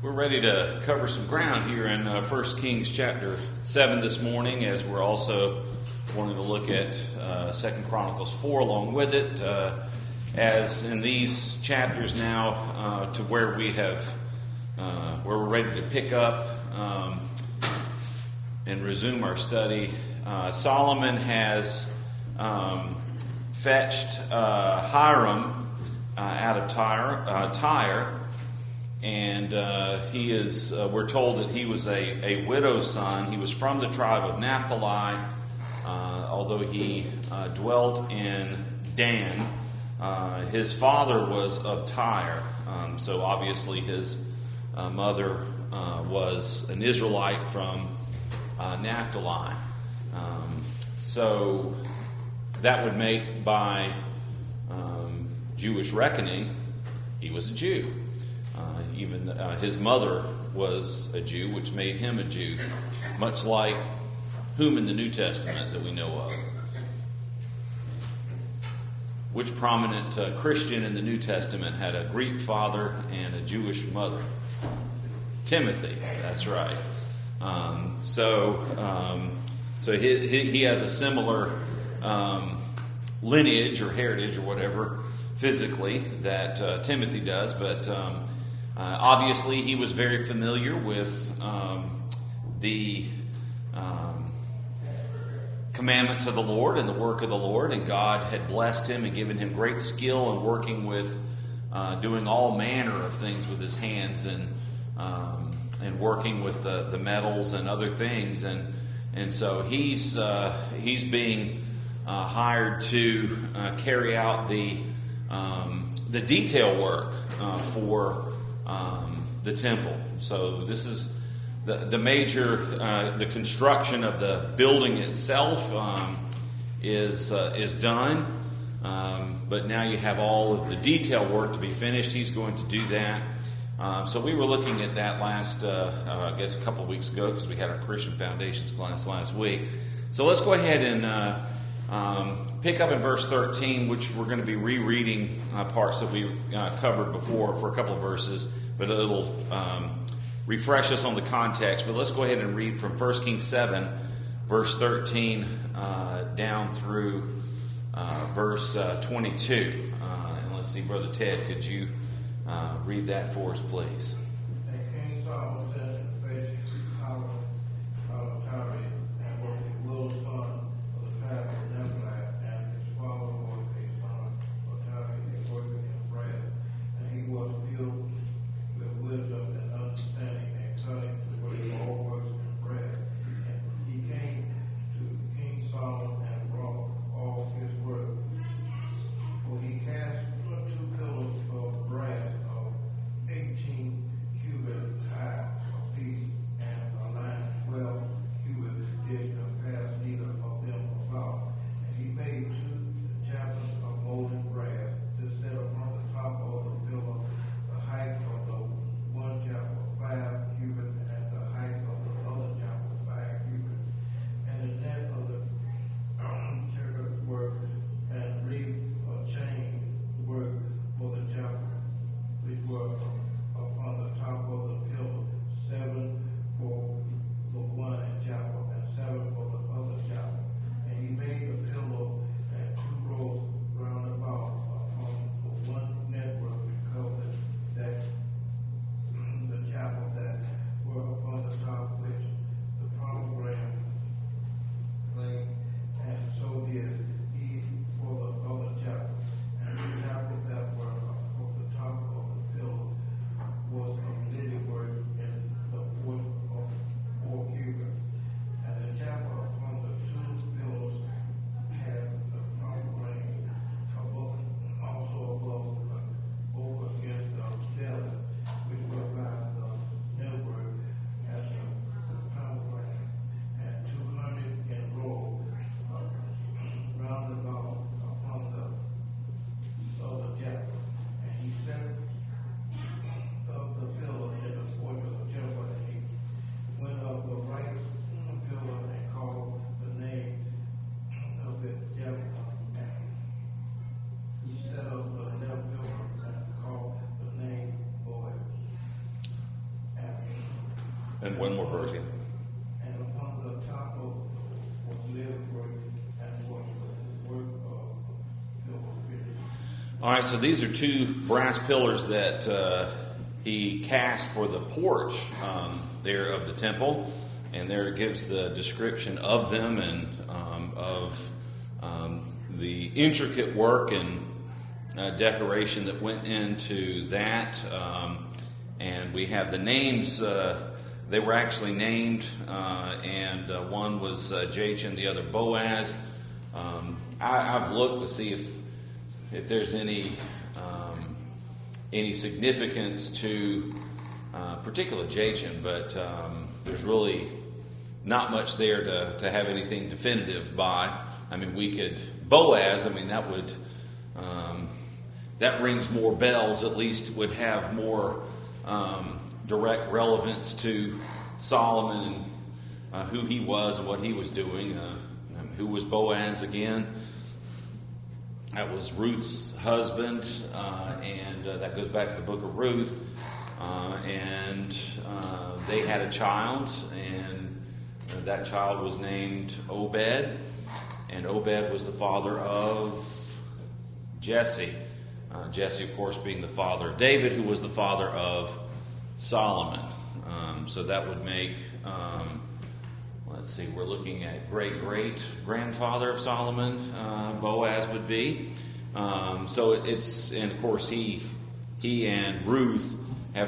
We're ready to cover some ground here in 1 Kings chapter 7 this morning, as we're also wanting to look at 2 Chronicles 4 along with it, as in these chapters now to where we have, where we're ready to pick up and resume our study. Solomon has fetched Hiram out of Tyre. And he is, we're told that he was a widow's son. He was from the tribe of Naphtali, although he dwelt in Dan. His father was of Tyre, so obviously his mother was an Israelite from Naphtali. So that would make, by Jewish reckoning, he was a Jew. Even his mother was a Jew, which made him a Jew, much like whom in the New Testament that we know of. Which prominent Christian in the New Testament had a Greek father and a Jewish mother? Timothy, that's right. So he has a similar lineage or heritage or whatever physically that Timothy does, but obviously he was very familiar with the commandments of the Lord and the work of the Lord, and God had blessed him and given him great skill in working with doing all manner of things with his hands and working with the metals and other things, and so he's being hired to carry out the detail work for the temple. So this is the major, the construction of the building itself is done, but now you have all of the detail work to be finished. He's going to do that. So we were looking at that last, I guess a couple of weeks ago, because we had our Christian Foundations class last week. So let's go ahead and pick up in verse 13, which we're going to be rereading parts that we covered before for a couple of verses, but it'll refresh us on the context. But let's go ahead and read from 1 Kings 7, verse 13 down through verse 22. And let's see, Brother Ted, could you read that for us, please? And King Solomon sent to fetch Hiram out of Tyre, and was the little son of the tribe of Naphtali, and his father was a son of Tyre, a worker in brass, and he was filled with wisdom and understanding and cunning to work all works in brass. And he came to King Solomon and wrought all his work. For he cast 2 pillars of brass of 18 cubits high, And one more verse, yeah. And upon the top of was lived work and was the work of silver finished. All right, so these are two brass pillars that he cast for the porch there of the temple, and there it gives the description of them and of the intricate work and decoration that went into that. And we have the names. They were actually named, and one was Jachin, the other Boaz. I've looked to see if there's any significance to particular Jachin, but there's really not much there to have anything definitive by. I mean, we could Boaz. I mean, that would that rings more bells. At least would have more direct relevance to Solomon and who he was and what he was doing. Who was Boaz again? That was Ruth's husband, and that goes back to the book of Ruth. And they had a child, and that child was named Obed. And Obed was the father of Jesse. Jesse, of course, being the father of David, who was the father of Solomon. So that would make, let's see, we're looking at great-great-grandfather of Solomon, Boaz would be. So it's, and of course, he and Ruth have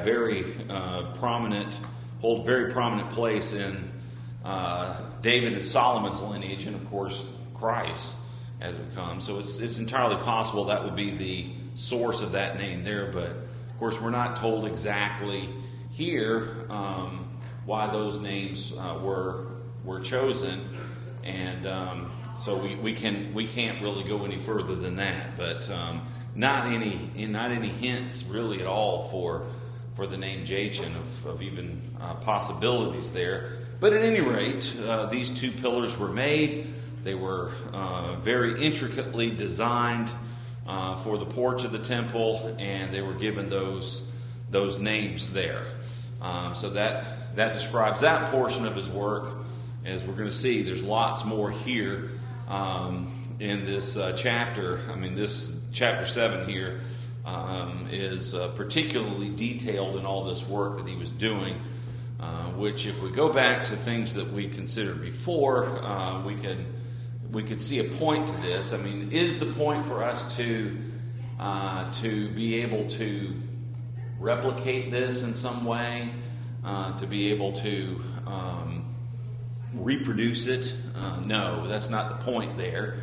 hold very prominent place in David and Solomon's lineage, and of course, Christ as it comes. So it's entirely possible that would be the source of that name there, but of course we're not told exactly here why those names were chosen, and so we can't really go any further than that. But not any hints really at all for the name Jachin of even possibilities there. But at any rate, these two pillars were made. They were very intricately designed for the porch of the temple, and they were given those names there. So that describes that portion of his work. As we're going to see, there's lots more here in this chapter. I mean, this chapter 7 here is particularly detailed in all this work that he was doing. Which, if we go back to things that we considered before, we could see a point to this. I mean, is the point for us to be able to replicate this in some way, to be able to reproduce it? No, that's not the point there.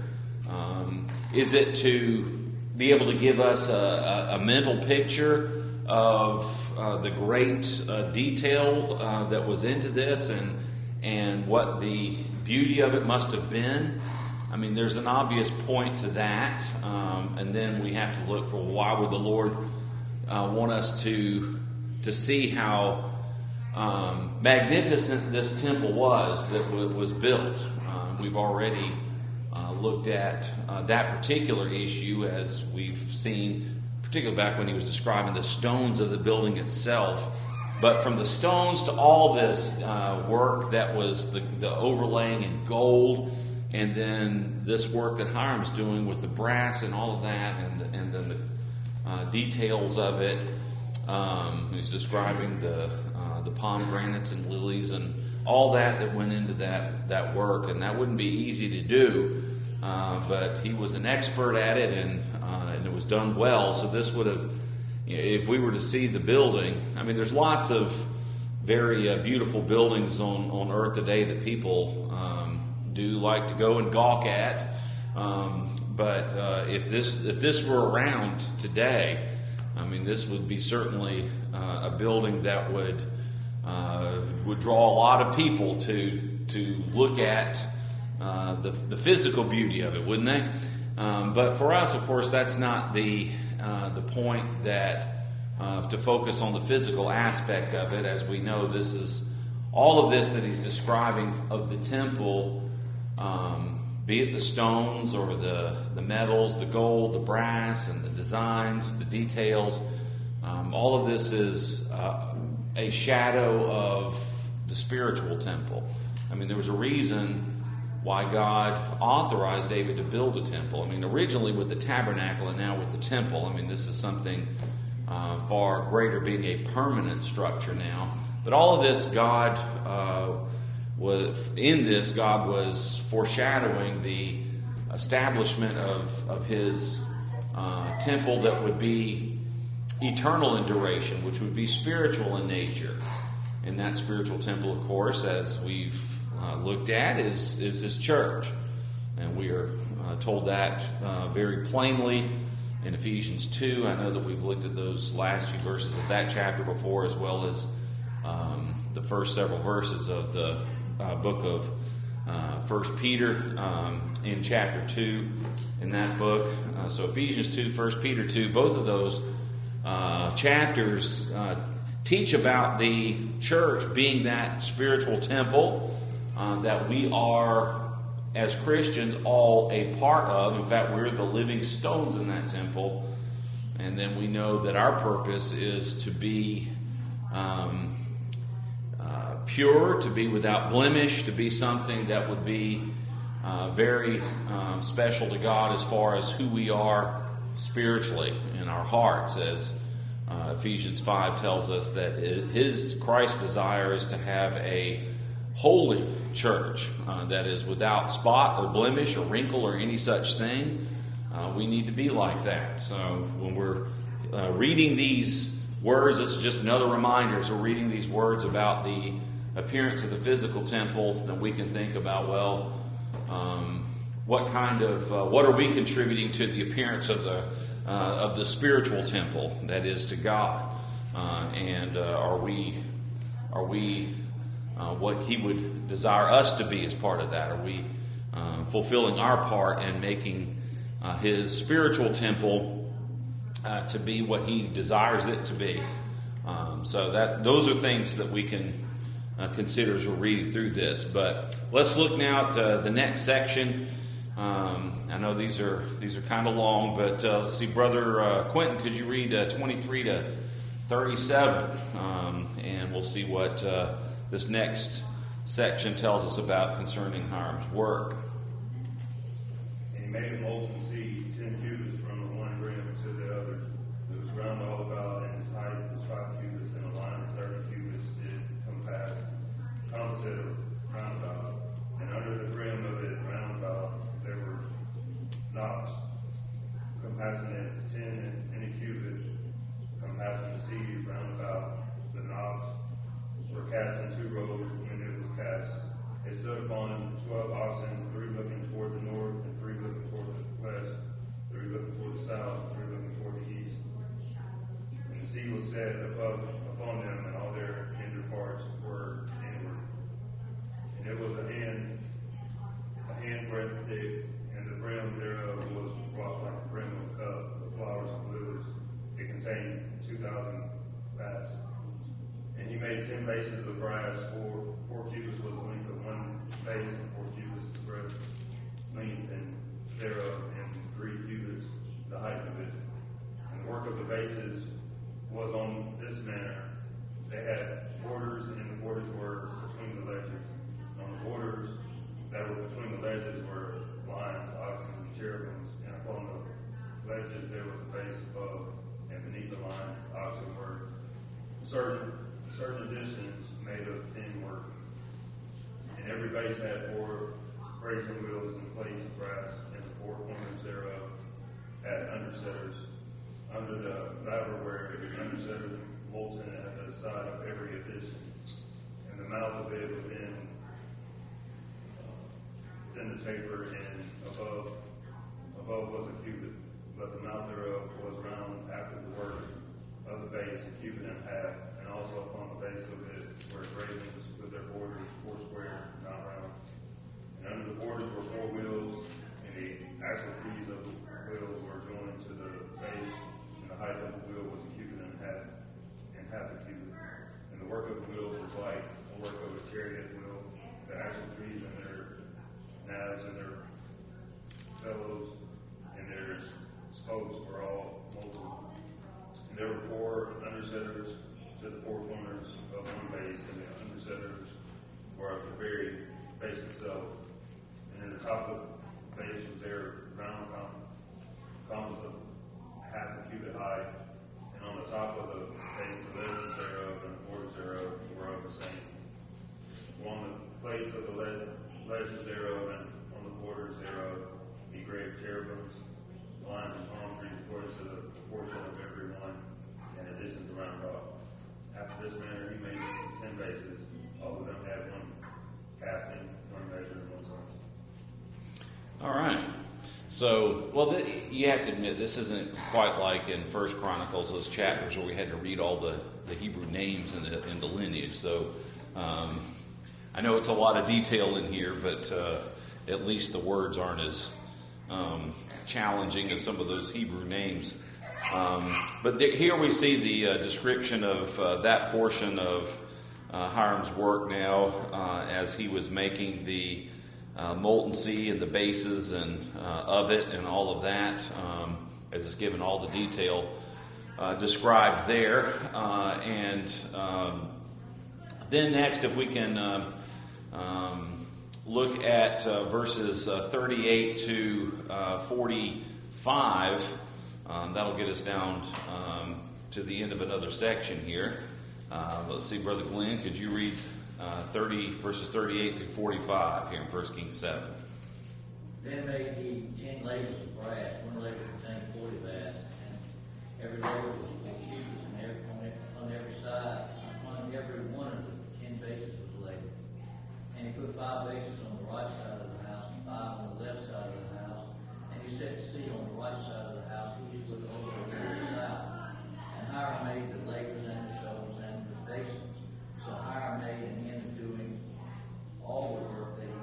Is it to be able to give us a mental picture of the great detail that was into this and what the beauty of it must have been? I mean, there's an obvious point to that, and then we have to look for why would the Lord want us to see how magnificent this temple was that was built. We've already looked at that particular issue, as we've seen, particularly back when he was describing the stones of the building itself. But from the stones to all this work that was the overlaying in gold, and then this work that Hiram's doing with the brass and all of that, and then the details of it. He's describing the pomegranates and lilies and all that went into that work, and that wouldn't be easy to do. But he was an expert at it, and it was done well. So this would have, if we were to see the building, I mean, there's lots of very beautiful buildings on earth today that people do like to go and gawk at. But if this were around today, I mean, this would be certainly a building that would draw a lot of people to look at the physical beauty of it, wouldn't they? But for us, of course, that's not the point that to focus on the physical aspect of it. As we know, this is all of this that he's describing of the temple, be it the stones or the metals, the gold, the brass, and the designs, the details. All of this is a shadow of the spiritual temple. I mean, there was a reason why God authorized David to build a temple. I mean, originally with the tabernacle and now with the temple. I mean, this is something far greater, being a permanent structure now. But all of this, God was foreshadowing the establishment of His temple that would be eternal in duration, which would be spiritual in nature. And that spiritual temple, of course, as we've looked at, is His church. And we are told that very plainly in Ephesians 2. I know that we've looked at those last few verses of that chapter before, as well as the first several verses of the book of 1 Peter in chapter 2 in that book. So Ephesians 2, 1 Peter 2, both of those chapters teach about the church being that spiritual temple that we are, as Christians, all a part of. In fact, we're the living stones in that temple. And then we know that our purpose is to be pure, to be without blemish, to be something that would be very special to God as far as who we are spiritually in our hearts, as Ephesians 5 tells us that Christ's desire is to have a holy church that is without spot or blemish or wrinkle or any such thing. We need to be like that. So when we're reading these words, it's just another reminder. As we're reading these words about the appearance of the physical temple, then we can think about, well, what are we contributing to the appearance of the spiritual temple, that is, to God, and are we what He would desire us to be as part of that? Are we fulfilling our part and making His spiritual temple to be what He desires it to be? So those are things that we can consider as we're reading through this. But let's look now at the next section. I know these are kind of long, but let's see, Brother Quentin, could you read 23 to 37, and we'll see what this next section tells us about concerning Hiram's work. And he made a molten sea 10 cubits from the one rim to the other. It was round all about, and its height was 5 cubits, and a line of 30 cubits did compass, composite of round about. And under the rim of it round about there were knops, compassing it 10 in a cubit, compassing the sea round about. The knobs were cast in 2 rows when it was cast. It stood upon 12 oxen, 3 looking toward the north, and 3 looking toward the west, 3 looking toward the south, 3 looking toward the east. And the sea was set upon them, and all their hinder parts were inward. And it was a hand breadth thick, and the brim thereof was wrought like the brim of a cup with flowers and lilies. It contained 2,000 vats. And he made 10 bases of brass. 4 cubits was the length of one base, and 4 cubits the breadth, length, and thereof, and 3 cubits the height of it. And the work of the bases was on this manner. They had borders, and the borders were between the ledges. On the borders that were between the ledges were lions, oxen, and cherubims, and upon the ledges there was a base above, and beneath the lions, oxen were certain additions made of thin work. And every base had 4 brazen wheels and plates of brass, and the 4 corners thereof had undersetters. Under the laver were undersetters molten at the side of every addition. And the mouth of it within the chamber, and above was a cubit, but the mouth thereof was round after the work of the base, a cubit and a half, and also upon the base of it were engravings with their borders 4 square, not round. And under the borders were 4 wheels, and the axle trees of the wheels were joined to the base, and the height of the wheel was a cubit and half a cubit. And the work of the wheels was like the work of a chariot wheel. The axle trees and their nabs and their bellows and their spokes were all molten. And there were 4 undersetters to the 4 corners corners of one base, and the undersetters were at the very base itself. And then the top of the base was their ground columns of half a cubit high, and on the top of the base, the ledges thereof and the borders thereof were of the same. On the plates of the ledges thereof and on the borders thereof, he engraved cherubims, lions, and palm trees according to the proportion of every one, and the distance around God. After this manner, he made 10 bases. All of them had one casting, one measure, and one size. All right. So, well, you have to admit, this isn't quite like in First Chronicles, those chapters where we had to read all the Hebrew names and the lineage. So, I know it's a lot of detail in here, but at least the words aren't as challenging as some of those Hebrew names. But here we see the description of that portion of Hiram's work now as he was making the molten sea and the bases and of it and all of that, as it's given all the detail described there. And then next, if we can look at verses 38 to 45, that'll get us down to the end of another section here. Let's see, Brother Glenn, could you read verses 38 through 45 here in 1 Kings 7? Then made he 10 layers of brass. One layer contained 40 baths, and every layer was 4 cubits, and on every side, on every one of the 10 bases was a layer. And he put 5 bases on the right side of the house, and 5 on the left side of the house. And he set the sea on the right side of the house, east looked over to the south. And Hiram made the layers and the shovels and the basins. So Hiram made an end of doing all the work that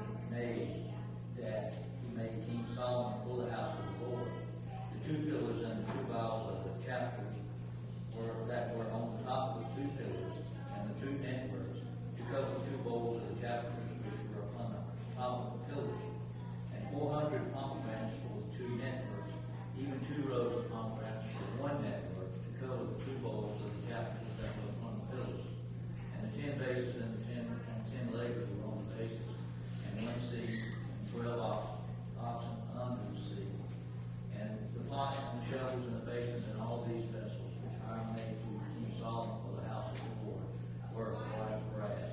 he made King Solomon for the house of the Lord. The 2 pillars and the 2 boughs of the chapters that were on the top of the 2 pillars, and the 2 networks to cover the 2 bowls of the chapters which were upon the top of the pillars, and 400 pomegranates for the 2 networks, even 2 rows of pomegranates for 1 network to cover the 2 bowls of the chapters that were upon the pillars. And the 10 bases and the 10 layers were on the bases, and 1 seat, and 12 oxen under the seat. And the pots and the shovels and the basins and all these vessels which Hiram made to King Solomon for the house of the Lord were of white brass.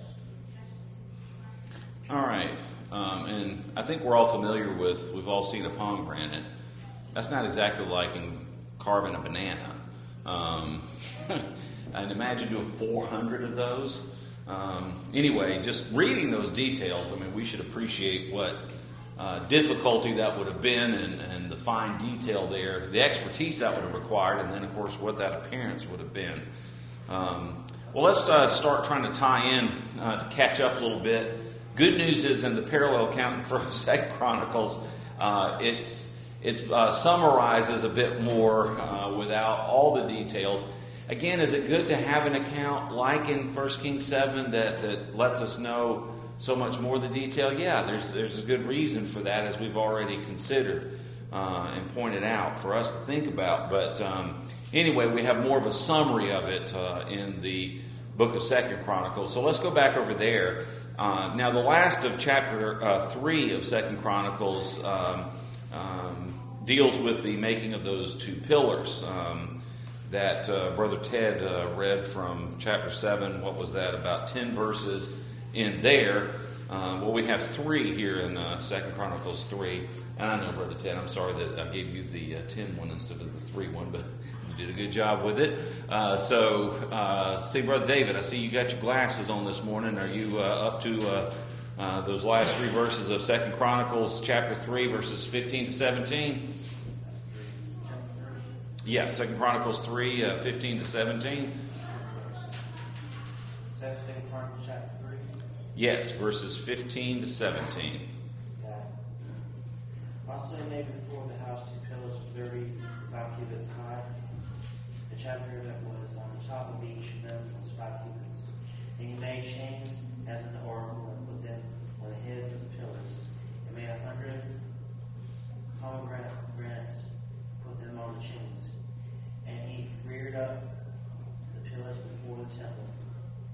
All right. And I think we're all familiar with, we've all seen a pomegranate. That's not exactly like in carving a banana. And imagine doing 400 of those. Anyway, just reading those details, I mean, we should appreciate what difficulty that would have been and the fine detail there, the expertise that would have required, and then, of course, what that appearance would have been. Well, let's start trying to tie in to catch up a little bit. Good news is in the parallel account for 2 Chronicles, it summarizes a bit more without all the details. Again, is it good to have an account like in 1 Kings 7 that lets us know so much more of the detail? Yeah, there's a good reason for that, as we've already considered and pointed out for us to think about. But anyway, we have more of a summary of it in the book of 2 Chronicles. So let's go back over there. Now, the last of chapter 3 of 2 Chronicles deals with the making of those 2 pillars that Brother Ted read from chapter 7. What was that? About 10 verses in there. Well, we have 3 here in 2 Chronicles 3. And I know, Brother Ted, I'm sorry that I gave you the 10 one instead of the 3 one, but you did a good job with it. See, Brother David, I see you got your glasses on this morning. Are you up to those last 3 verses of 2 Chronicles chapter 3, verses 15 to 17? Yeah, 2 Chronicles 3, 15 to 17. Is that 2 Chronicles chapter 3? Yes, verses 15 to 17. Yeah. Also he made before the house 2 pillars of 35 cubits high. The chapter that was on the top of each of them was 5 cubits. And he made chains as in the oracle and put them on the heads of the pillars. He made 100 pomegranates, put them on the chains. And he reared up the pillars before the temple.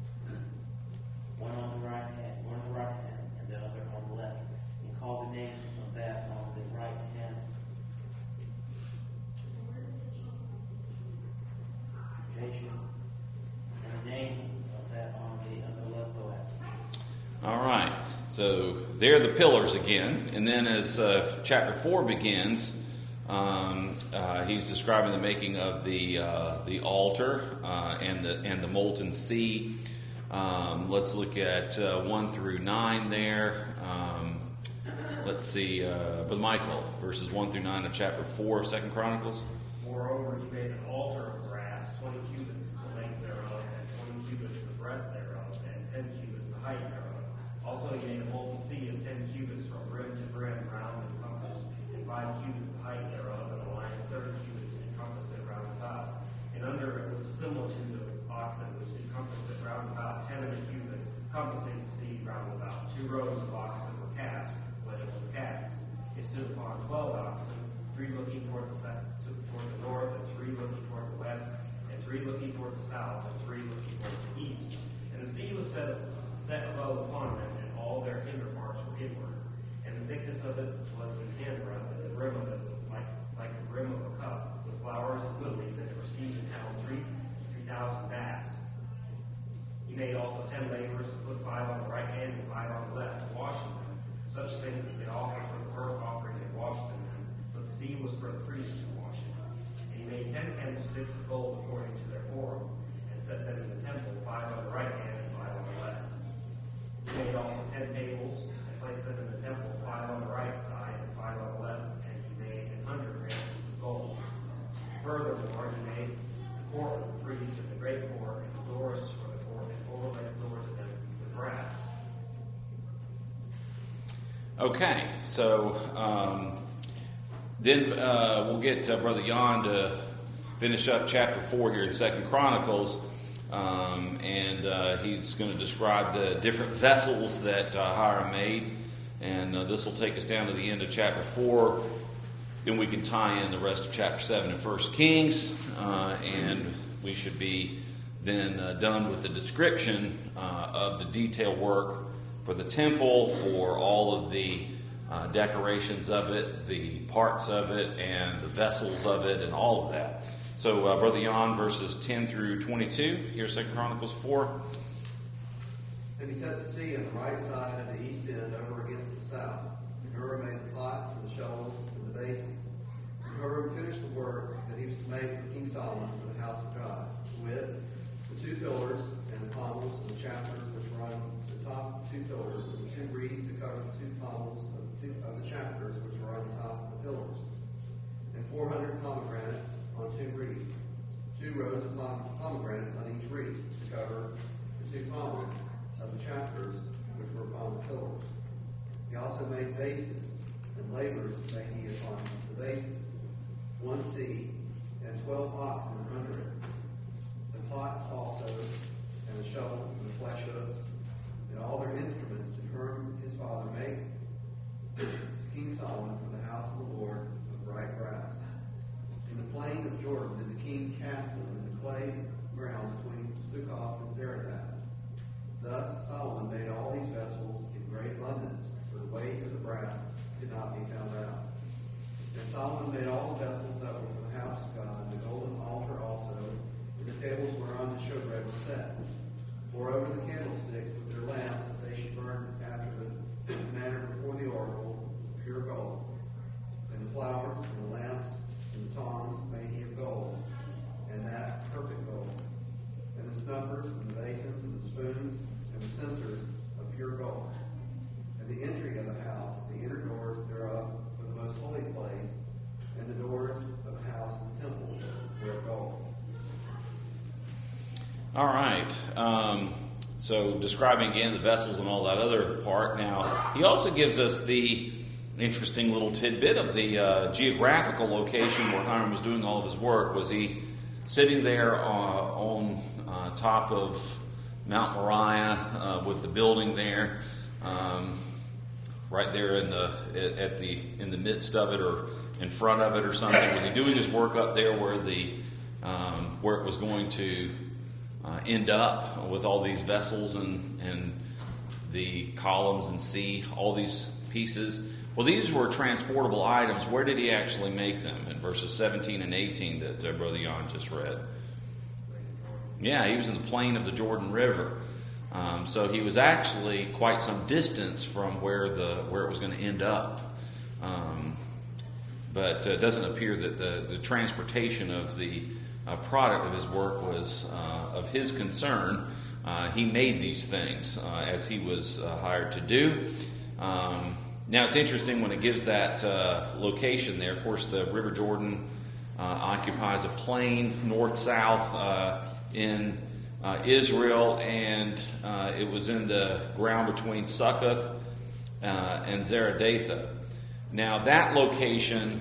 So they're the pillars again. And then as chapter 4 begins, he's describing the making of the altar and the molten sea. Let's look at 1 through 9 there. Let's see, Brother Michael, verses 1 through 9 of chapter 4 of 2 Chronicles. Moreover, he made an altar of brass, 20 cubits the length thereof, and 20 cubits the breadth thereof, and 10 cubits the height thereof. Also he made a molten sea of 10 cubits from brim to brim, round and compass, and 5 cubits the height thereof, and a line of 30 cubits to compass it round about. And under it was a similitude of oxen, which did compass it round about, 10 of a cubit, compassing the sea round about. 2 rows of oxen were cast when it was cast. It stood upon 12 oxen, 3 looking toward the north, and 3 looking toward the west, and 3 looking toward the south, and 3 looking toward the east. And the sea was set above upon them, and all their hinder parts were inward. And the thickness of it was an hand breadth, and the brim of it like the brim of a cup, with flowers and lilies, and it received in town 3,000 baths. He made also 10 laborers, and put 5 on the right hand and 5 on the left, washing them, such things as they offered for the burnt offering and washed in them. But the sea was for the priests to wash it. And he made 10 candlesticks of gold according to their form, and set them in the temple, 5 on the right hand and 5 on the left. He made also 10 tables, and placed them in the temple, 5 on the right side and 5 on the left, and he made 100 ransoms of gold. Furthermore, he made the court of the priests and the great court, and the doors for the court, and overlaid the doors of them with brass. Okay, so then we'll get Brother Jan to finish up chapter 4 here in 2 Chronicles, and he's going to describe the different vessels that Hiram made, and this will take us down to the end of chapter 4. Then we can tie in the rest of chapter 7 and 1 Kings, and we should be then done with the description of the detail work for the temple, for all of the decorations of it, the parts of it, and the vessels of it, and all of that. So, Brother Jan, verses 10 through 22, here's 2 Chronicles 4. And he set the sea on the right side of the east end over against the south. And Hiram made the pots and the shovels and the basins. And Hiram finished the work that he was to make for King Solomon for the house of God, with the 2 pillars and the pommels and the chapters which were on the top of the 2 pillars, and the 2 wreaths to cover the 2 pommels of the chapters which were on the top of the pillars, and 400 pomegranates on 2 wreaths, 2 rows of pomegranates on each wreath to cover the 2 pommels of the chapters which were upon the pillars. He also made bases, and laborers made he upon the bases, 1 sea, and 12 oxen under it. The pots also, and the shovels, and the flesh hooks, and all their instruments did Hiram his father make to King Solomon for the house of the Lord of bright brass. In the plain of Jordan did the king cast them in the clay ground between Succoth and Zarephath. Thus Solomon made all these vessels in great abundance, for the weight of the brass did not be found out. And Solomon made all the vessels that were for the house of God, the golden altar also, and the tables whereon the showbread was set. Moreover, the candlesticks with their lamps that they should burn after the manner before the oracle, pure gold. And the flowers, and the lamps, and the tongs made he of gold, and that perfect gold. And the snuffers, and the basins, and the spoons, and the censers of pure gold. And the entry of the house, the inner doors thereof, for the most holy place, and the doors of the house and the temple were of gold. All right. So describing again the vessels and all that other part. Now, he also gives us the interesting little tidbit of the geographical location where Hiram was doing all of his work. Was he sitting there on top of Mount Moriah with the building there, right there in the midst of it or in front of it or something? Was he doing his work up there where it was going to end up with all these vessels and the columns and sea, all these pieces? Well, these were transportable items. Where did he actually make them? In verses 17 and 18 that Brother Jan just read. Yeah, he was in the plain of the Jordan River. So he was actually quite some distance from where it was going to end up. But it doesn't appear that the transportation of the product of his work was of his concern. He made these things as he was hired to do. Now it's interesting when it gives that location there. Of course, the River Jordan occupies a plain north-south in Israel, and it was in the ground between Succoth and Zeradatha. Now that location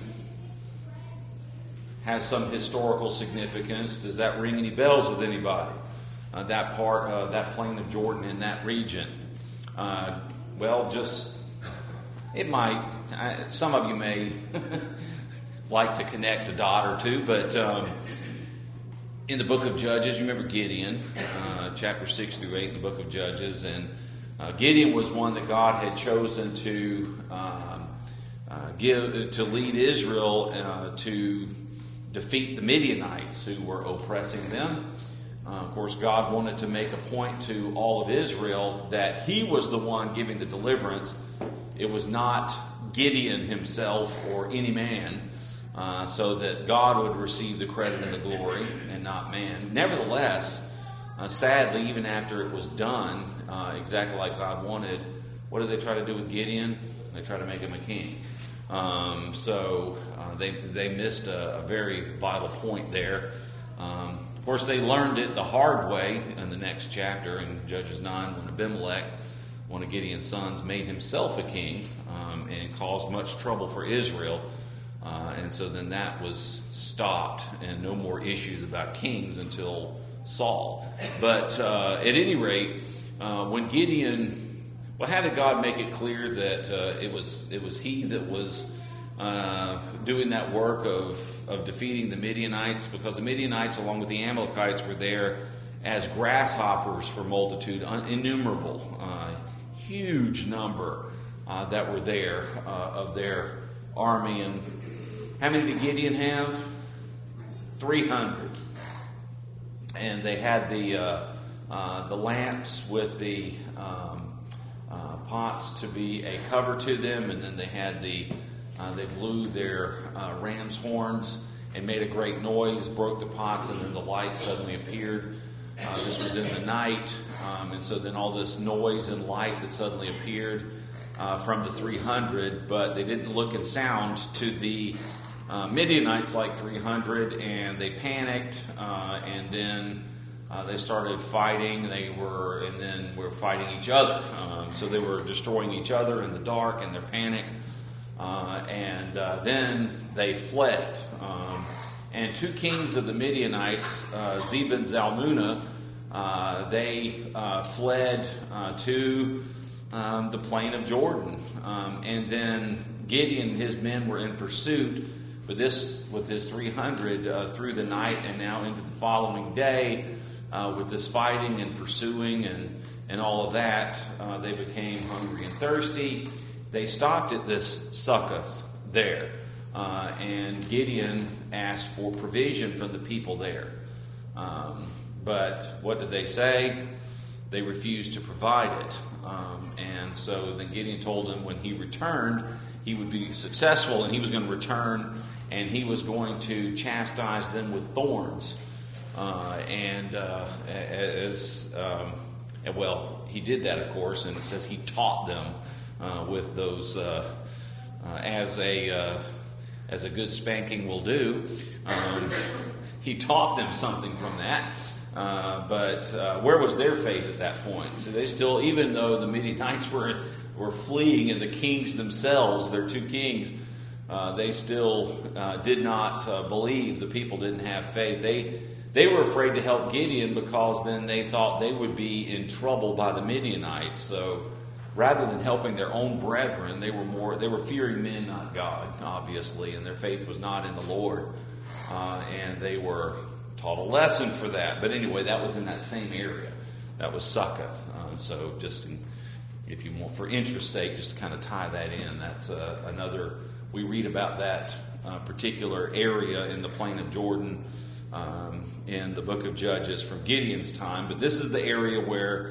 has some historical significance. Does that ring any bells with anybody? That part of that plain of Jordan in that region. It might. Some of you may like to connect a dot or two, but in the book of Judges, you remember Gideon, chapter 6 through 8 in the book of Judges, and Gideon was one that God had chosen to lead Israel to defeat the Midianites who were oppressing them. Of course, God wanted to make a point to all of Israel that He was the one giving the deliverance. It was not Gideon himself or any man, so that God would receive the credit and the glory and not man. Nevertheless, sadly, even after it was done exactly like God wanted, what did they try to do with Gideon? They tried to make him a king. So they missed a very vital point there. Of course, they learned it the hard way in the next chapter in Judges 9 when Abimelech, one of Gideon's sons, made himself a king and caused much trouble for Israel. And so then that was stopped, and no more issues about kings until Saul. But at any rate, when Gideon, how did God make it clear that it was he that was doing that work of defeating the Midianites? Because the Midianites, along with the Amalekites, were there as grasshoppers for multitude, innumerable, huge number that were there of their army. And how many did Gideon have? 300. And they had the lamps with the pots to be a cover to them, and then they had they blew their ram's horns and made a great noise, broke the pots, and then the light suddenly appeared. This was in the night, and so then all this noise and light that suddenly appeared from the 300, but they didn't look and sound to the Midianites like 300, and they panicked, and then they started fighting. They were fighting each other. So they were destroying each other in the dark in their panic, and then they fled. And two kings of the Midianites, Zeb and Zalmunna, they fled to the plain of Jordan. And then Gideon and his men were in pursuit, but with his 300 through the night and now into the following day, with this fighting and pursuing and all of that, they became hungry and thirsty. They stopped at this Succoth there. And Gideon asked for provision from the people there. But what did they say? They refused to provide it. And so then Gideon told them when he returned, he would be successful, and he was going to return, and he was going to chastise them with thorns. He did that, of course, and it says he taught them with those as a good spanking will do. He taught them something from that. But where was their faith at that point? So they still, even though the Midianites were fleeing and the kings themselves, their two kings, they still did not believe. The people didn't have faith. They were afraid to help Gideon because then they thought they would be in trouble by the Midianites. So rather than helping their own brethren, they were fearing men, not God, obviously, and their faith was not in the Lord. And they were taught a lesson for that. But anyway, that was in that same area. That was Succoth. So just if you want, for interest's sake, just to kind of tie that in, that's another, we read about that particular area in the plain of Jordan in the book of Judges from Gideon's time. But this is the area where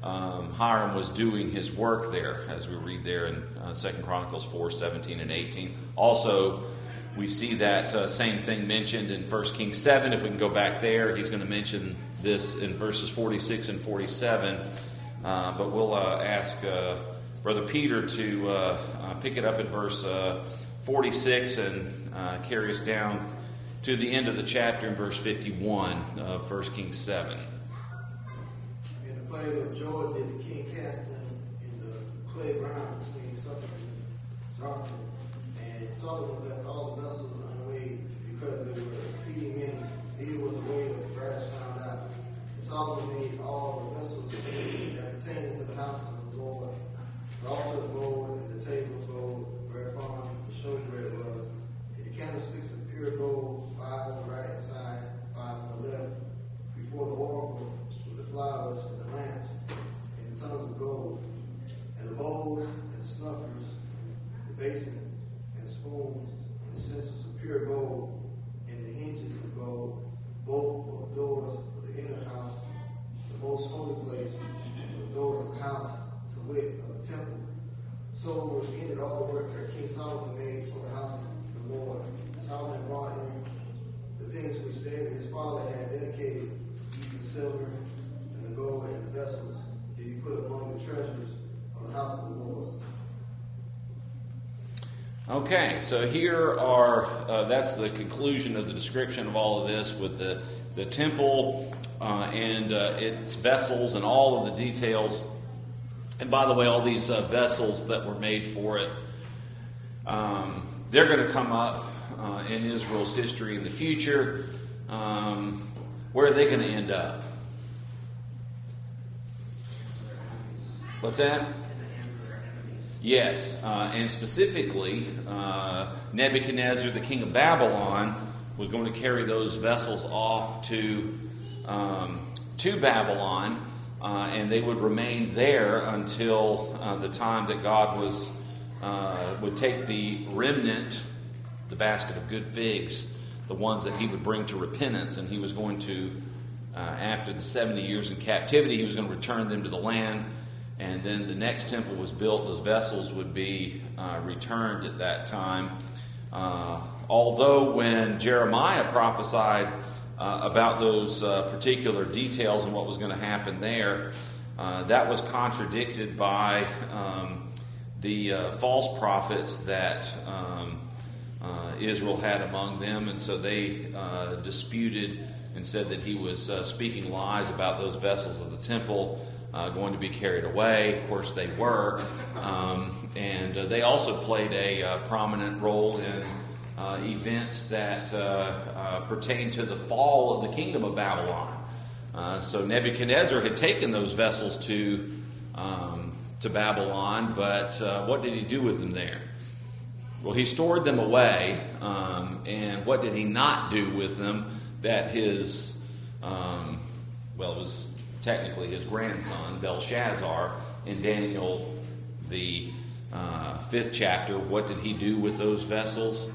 Hiram was doing his work there, as we read there in 2 Chronicles 4:17 and 18. Also, we see that same thing mentioned in 1 Kings 7. If we can go back there, he's going to mention this in verses 46 and 47. But we'll ask Brother Peter to pick it up in verse 46 and carry us down to the end of the chapter in verse 51 of 1 Kings 7. In the plague of Jordan did the king cast them in the clay ground between Sutton and Zartan. And Solomon left all the vessels unweighed because they were exceeding many. Neither was the weight of the brass found out. And Solomon made all the vessels that pertained to the house of the Lord, the altar of gold, and the table of gold, whereupon the showbread was, and the candlesticks of pure gold, 5 on the right side, 5 on the left, before the oracle, with the flowers and the lamps, and the tongues of gold, and the bowls and the snuffers, the basins and the spoons, and the censers of pure gold, and the hinges of gold, both for the doors of the inner house, the most holy place, and the doors of the house, to wit, of the temple. So was ended all the work that King Solomon made for the house of the Lord. Solomon brought in the things which David his father had dedicated, even the silver and the gold and the vessels, did he put among the treasures of the house of the Lord. Okay, so here are, that's the conclusion of the description of all of this with the temple and its vessels and all of the details. And by the way, all these vessels that were made for it, they're going to come up in Israel's history in the future. Where are they going to end up? What's that? Yes, and specifically, Nebuchadnezzar, the king of Babylon, was going to carry those vessels off to Babylon, and they would remain there until the time that God would take the remnant, the basket of good figs, the ones that he would bring to repentance, and he was going to, after the 70 years in captivity, he was going to return them to the land. And then the next temple was built. Those vessels would be returned at that time. Although when Jeremiah prophesied about those particular details and what was going to happen there, that was contradicted by the false prophets that Israel had among them. And so they disputed and said that he was speaking lies about those vessels of the temple going to be carried away. Of course, they were. And they also played a prominent role in events that pertain to the fall of the kingdom of Babylon. So Nebuchadnezzar had taken those vessels to Babylon, but what did he do with them there? Well, he stored them away, and what did he not do with them that his, it was technically his grandson, Belshazzar, in Daniel, the 5th chapter, what did he do with those vessels?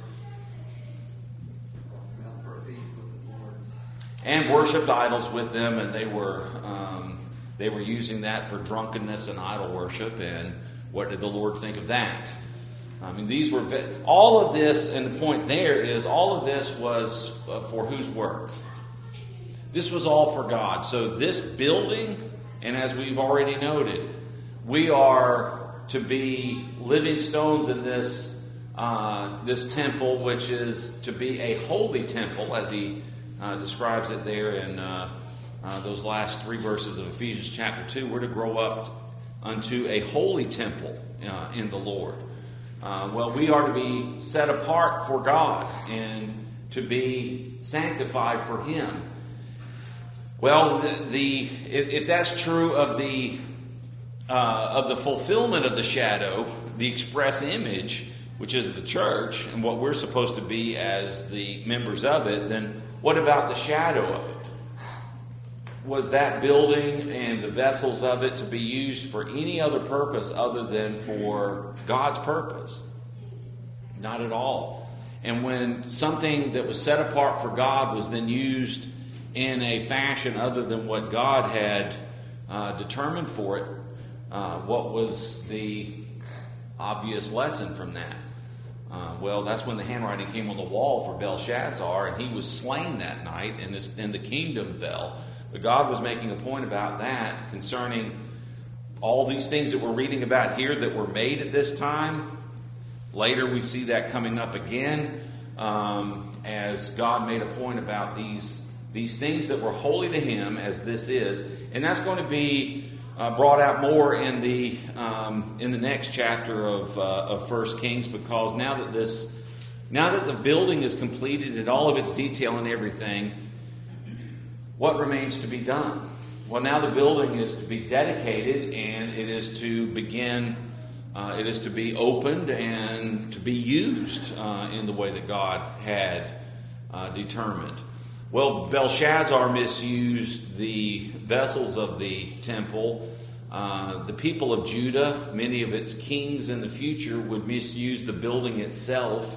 And worshipped idols with them, and they were using that for drunkenness and idol worship. And what did the Lord think of that? I mean, these were all of this, and the point there is all of this was for whose work? This was all for God. So this building, and as we've already noted, we are to be living stones in this temple, which is to be a holy temple, as he describes it there in those last 3 verses of Ephesians chapter 2. We're to grow up unto a holy temple in the Lord. We are to be set apart for God and to be sanctified for Him. Well, if that's true of the fulfillment of the shadow, the express image, which is the church, and what we're supposed to be as the members of it, then what about the shadow of it? Was that building and the vessels of it to be used for any other purpose other than for God's purpose? Not at all. And when something that was set apart for God was then used in a fashion other than what God had determined for it. What was the obvious lesson from that? Well, that's when the handwriting came on the wall for Belshazzar, and he was slain that night, and the kingdom fell. But God was making a point about that concerning all these things that we're reading about here that were made at this time. Later we see that coming up again as God made a point about these things that were holy to Him, as this is. And that's going to be brought out more in the next chapter of 1 Kings, because now that the building is completed in all of its detail and everything, what remains to be done? Well, now the building is to be dedicated, and it is to begin. It is to be opened and to be used in the way that God had determined. Well, Belshazzar misused the vessels of the temple. The people of Judah, many of its kings in the future, would misuse the building itself.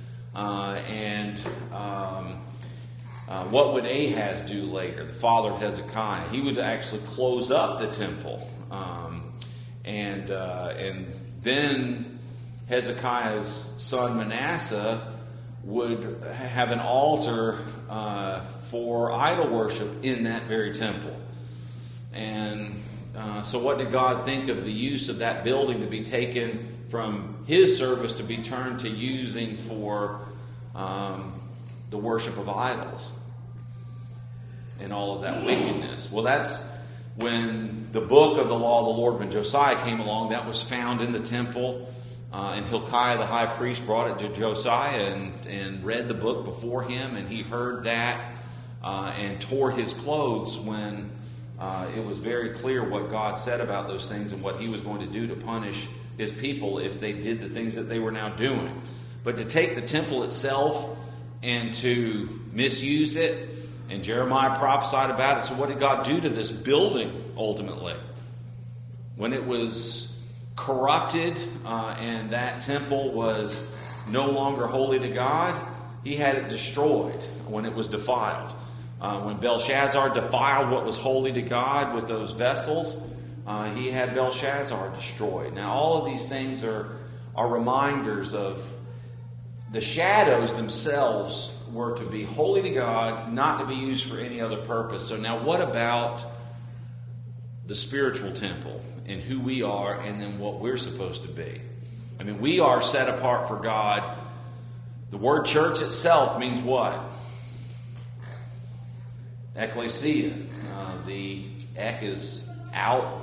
What would Ahaz do later, the father of Hezekiah? He would actually close up the temple. And then Hezekiah's son Manasseh would have an altar for idol worship in that very temple. And so what did God think of the use of that building to be taken from His service to be turned to using for the worship of idols and all of that wickedness? Well, that's when the book of the law of the Lord, when Josiah came along, that was found in the temple. And Hilkiah the high priest brought it to Josiah and read the book before him, and he heard that and tore his clothes when it was very clear what God said about those things and what He was going to do to punish His people if they did the things that they were now doing. But to take the temple itself and to misuse it, and Jeremiah prophesied about it. So what did God do to this building ultimately? When it was corrupted and that temple was no longer holy to God, He had it destroyed when it was defiled. When Belshazzar defiled what was holy to God with those vessels, he had Belshazzar destroyed. Now all of these things are reminders of the shadows themselves were to be holy to God, not to be used for any other purpose. So now what about the spiritual temple and who we are and then what we're supposed to be? I mean, we are set apart for God. The word church itself means what? Ecclesia. The ek is out.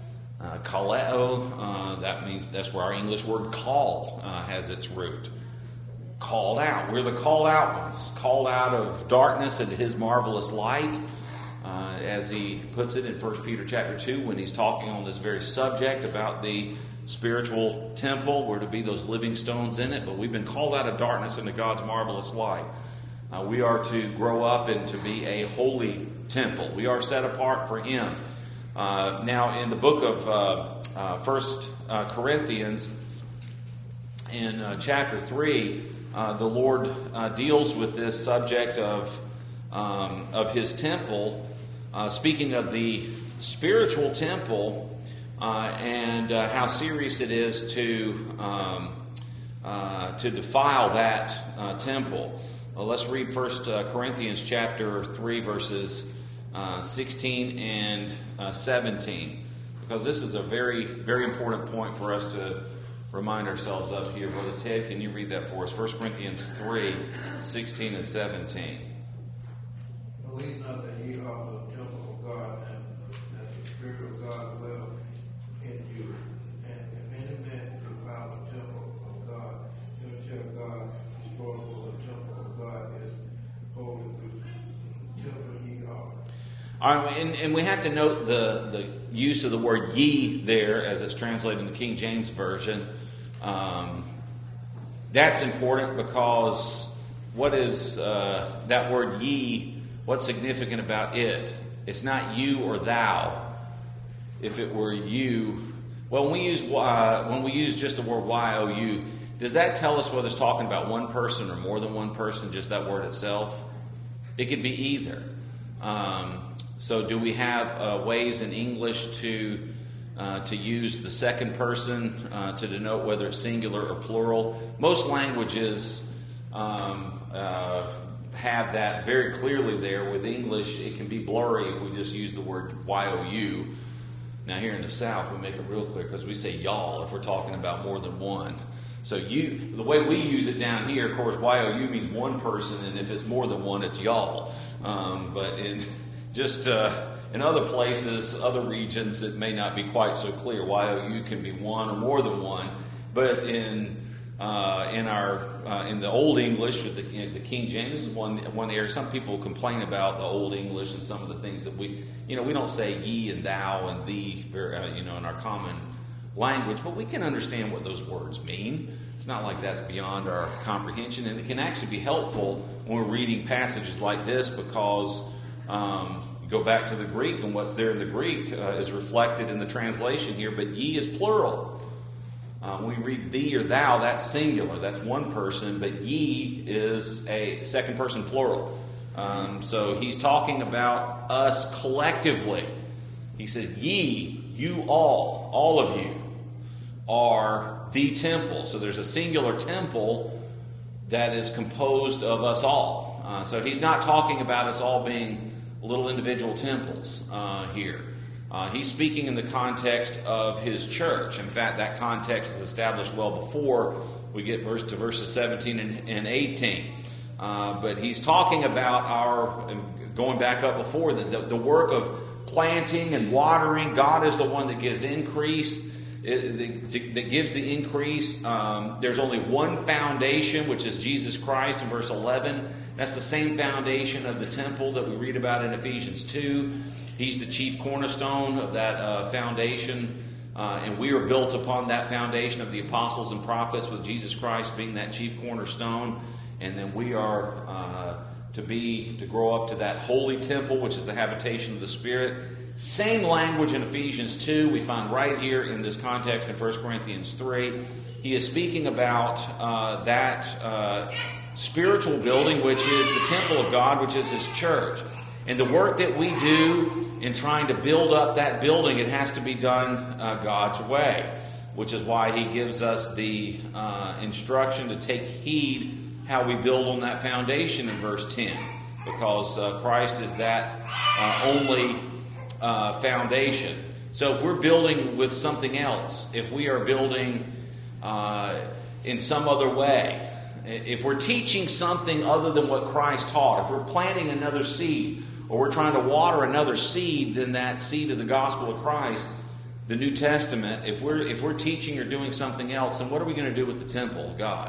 Kaleo, that means that's where our English word call has its root. Called out. We're the called out ones. Called out of darkness into His marvelous light. As he puts it in 1 Peter chapter 2 when he's talking on this very subject about the spiritual temple. We're to be those living stones in it, but we've been called out of darkness into God's marvelous light. We are to grow up and to be a holy temple. We are set apart for Him. Now in the book of 1 Corinthians in chapter 3, the Lord deals with this subject of His temple, speaking of the spiritual temple and how serious it is to defile that temple. Let's read 1 Corinthians chapter 3, verses 16 and 17, because this is a very, very important point for us to remind ourselves of here. Brother Ted, can you read that for us? 1 Corinthians 3, 16 and 17. Believe not that ye are the temple of God, and that the Spirit of God dwell in you. And if any man defile the temple of God, him shall God destroy, for the temple of God is holy, which temple ye are. All right, and we have to note the use of the word ye there as it's translated in the King James Version. That's important because what is that word ye? What's significant about it? It's not you or thou. If it were you, well, when we use just the word you, does that tell us whether it's talking about one person or more than one person? Just that word itself, it could be either. So do we have ways in English to use the second person to denote whether it's singular or plural? Most languages have that very clearly there. With English, it can be blurry if we just use the word YOU. Now here in the South, we make it real clear because we say y'all if we're talking about more than one. So the way we use it down here, of course, YOU means one person, and if it's more than one, it's y'all. But in other places, other regions, it may not be quite so clear. YOU can be one or more than one. But in the Old English, with the King James, is one area. Some people complain about the Old English and some of the things that we don't say ye and thou and thee, in our common language, but we can understand what those words mean. It's not like that's beyond our comprehension, and it can actually be helpful when we're reading passages like this because you go back to the Greek, and what's there in the Greek is reflected in the translation here, but ye is plural. When we read thee or thou, that's singular, that's one person, but ye is a second person plural. So he's talking about us collectively. He says, ye, you all of you, are the temple. So there's a singular temple that is composed of us all. So he's not talking about us all being little individual temples here. He's speaking in the context of his church. In fact, that context is established well before we get to verses 17 and 18. But he's talking about going back up before, the work of planting and watering. God is the one that gives increase, that gives the increase. There's only one foundation, which is Jesus Christ in verse 11. That's the same foundation of the temple that we read about in Ephesians 2. He's the chief cornerstone of that foundation. And we are built upon that foundation of the apostles and prophets, with Jesus Christ being that chief cornerstone. And then we are to grow up to that holy temple, which is the habitation of the Spirit. Same language in Ephesians 2 we find right here in this context in 1 Corinthians 3. He is speaking about that spiritual building, which is the temple of God, which is His church. And the work that we do in trying to build up that building, it has to be done God's way, which is why He gives us the instruction to take heed how we build on that foundation in verse 10, because Christ is that only foundation. So if we're building with something else, if we are building in some other way, if we're teaching something other than what Christ taught, if we're planting another seed, or we're trying to water another seed than that seed of the gospel of Christ, the New Testament, if we're teaching or doing something else, then what are we going to do with the temple of God?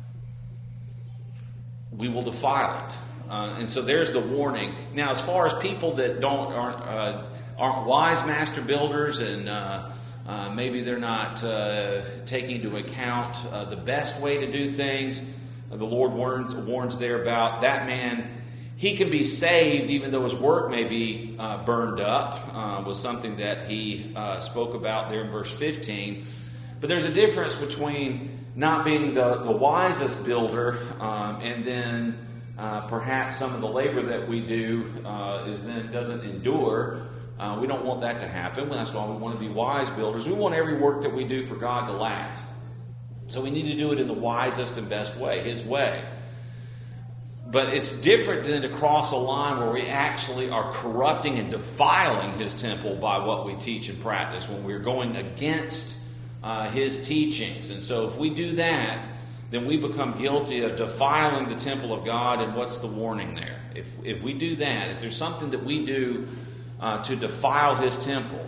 We will defile it. And so there's the warning. Now, as far as people that aren't wise master builders, and maybe they're not taking into account the best way to do things, the Lord warns there about that man. He can be saved even though his work may be burned up, was something that he spoke about there in verse 15. But there's a difference between not being the wisest builder and then perhaps some of the labor that we do doesn't endure. We don't want that to happen. That's why we want to be wise builders. We want every work that we do for God to last. So we need to do it in the wisest and best way, His way. But it's different than to cross a line where we actually are corrupting and defiling His temple by what we teach and practice, when we're going against His teachings. And so if we do that, then we become guilty of defiling the temple of God. And what's the warning there? If we do that, if there's something that we do to defile His temple,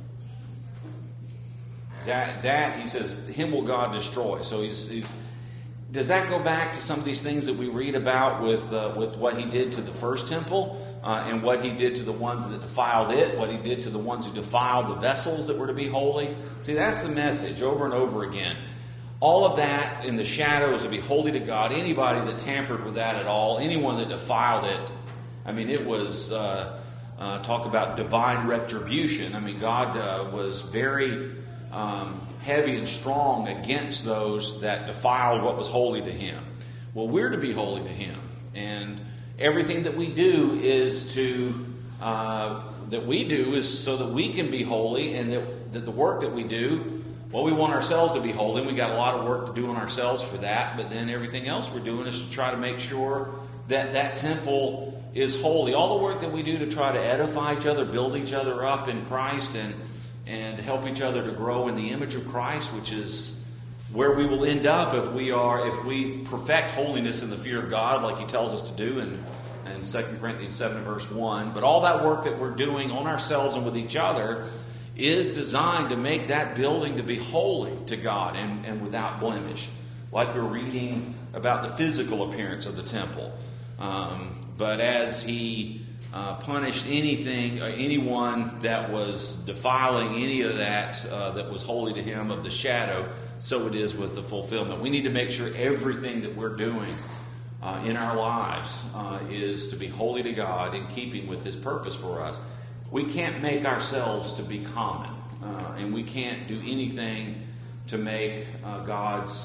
that he says, him will God destroy. So does that go back to some of these things that we read about with what He did to the first temple and what He did to the ones that defiled it, what He did to the ones who defiled the vessels that were to be holy? See, that's the message over and over again. All of that in the shadows to be holy to God. Anybody that tampered with that at all, anyone that defiled it, I mean, it was talk about divine retribution. I mean, God was very heavy and strong against those that defiled what was holy to Him. Well, we're to be holy to Him, and everything that we do is to that we do is so that we can be holy, and that the work that we do, well, we want ourselves to be holy. We got a lot of work to do on ourselves for that, but then everything else we're doing is to try to make sure that that temple is holy. All the work that we do to try to edify each other, build each other up in Christ, and help each other to grow in the image of Christ, which is where we will end up if we perfect holiness in the fear of God, like He tells us to do in 2 Corinthians 7 verse 1. But all that work that we're doing on ourselves and with each other is designed to make that building to be holy to God and without blemish. Like we're reading about the physical appearance of the temple. But as He punished anyone that was defiling any of that that was holy to Him of the shadow, so it is with the fulfillment. We need to make sure everything that we're doing in our lives is to be holy to God, in keeping with His purpose for us. We can't make ourselves to be common, and we can't do anything to make God's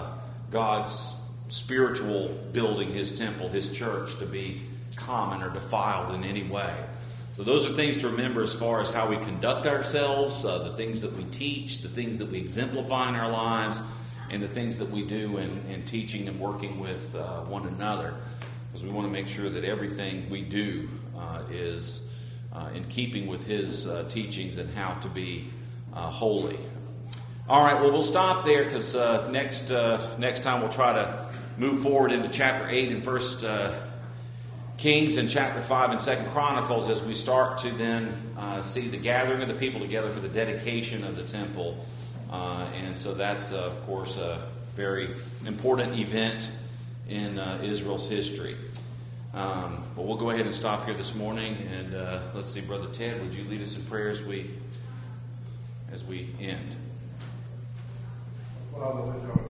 spiritual building, His temple, His church, to be common or defiled in any way. So those are things to remember as far as how we conduct ourselves, the things that we teach, the things that we exemplify in our lives, and the things that we do in teaching and working with one another. Because we want to make sure that everything we do is in keeping with His teachings and how to be holy. All right, well, we'll stop there because next time we'll try to move forward into chapter 8 and 1 Kings and chapter 5 and 2 Chronicles as we start to then see the gathering of the people together for the dedication of the temple. And so that's, of course, a very important event in Israel's history. But we'll go ahead and stop here this morning. And let's see, Brother Ted, would you lead us in prayer as we end? Father, which art